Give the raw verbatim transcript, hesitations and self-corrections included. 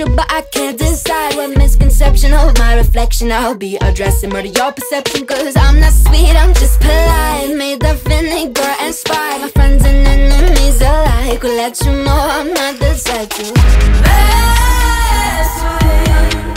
you, but I can't decide what misconception of my reflection I'll be addressing. Murder your perception, cause I'm not sweet, I'm just polite. Made of vinegar and spite. My friends and enemies alike will let you know I'm not the type to mess with you.